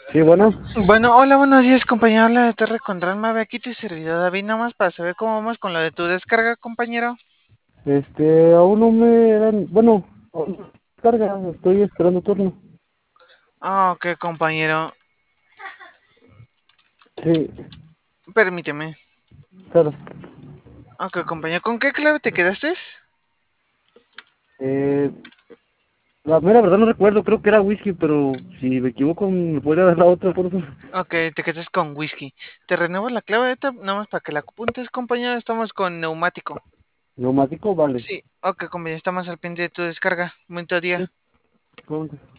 Sí, bueno, Bueno, hola, buenos días, compañero. Habla de Torre Control aquí tu servidor David, nada más para saber cómo vamos con lo de tu descarga, compañero. aún no me dan, bueno, aún no carga, estoy esperando turno. Ah, ok, compañero. Sí, Permíteme. claro. Ok, compañero, ¿con qué clave te quedaste? Eh, la mera verdad no recuerdo, creo que era whisky, pero si me equivoco me podría dar la otra, por favor. Ok, te quedaste con whisky. Te renuevo la clave ahorita, nada más para que la apuntes, compañero. Estamos con neumático. Neumático, vale. Sí, ok, compañero, estamos al pendiente de tu descarga. Momento día. Sí, ¿cómo?